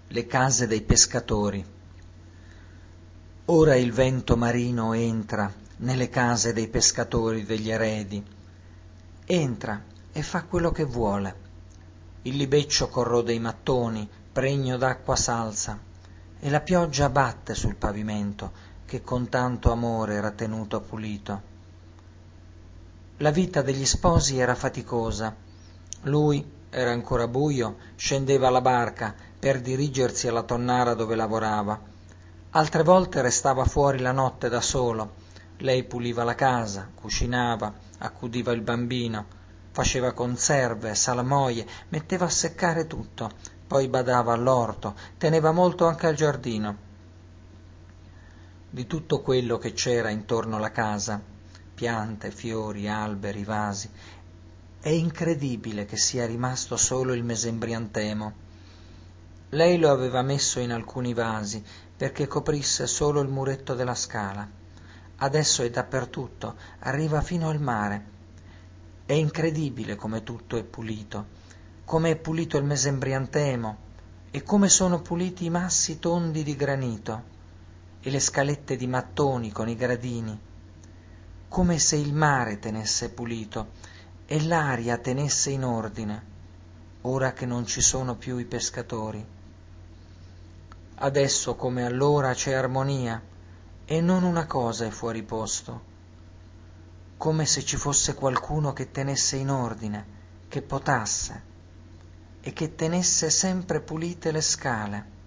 Le case dei pescatori. Ora il vento marino entra nelle case dei pescatori degli eredi. Entra e fa quello che vuole. Il libeccio corrode i mattoni, pregno d'acqua s'alza, e la pioggia batte sul pavimento che con tanto amore era tenuto pulito. La vita degli sposi era faticosa. Lui, era ancora buio, scendeva alla barca per dirigersi alla tonnara dove lavorava. Altre volte restava fuori la notte da solo. Lei puliva la casa, cucinava, accudiva il bambino, faceva conserve, salamoie, metteva a seccare tutto, poi badava all'orto, teneva molto anche al giardino. Di tutto quello che c'era intorno alla casa, piante, fiori, alberi, vasi, è incredibile che sia rimasto solo il mesembriantemo. Lei lo aveva messo in alcuni vasi perché coprisse solo il muretto della scala. Adesso è dappertutto, arriva fino al mare. È incredibile come tutto è pulito, come è pulito il mesembriantemo e come sono puliti i massi tondi di granito e le scalette di mattoni con i gradini, come se il mare tenesse pulito e l'aria tenesse in ordine, ora che non ci sono più i pescatori. Adesso come allora c'è armonia e non una cosa è fuori posto, come se ci fosse qualcuno che tenesse in ordine, che potasse e che tenesse sempre pulite le scale.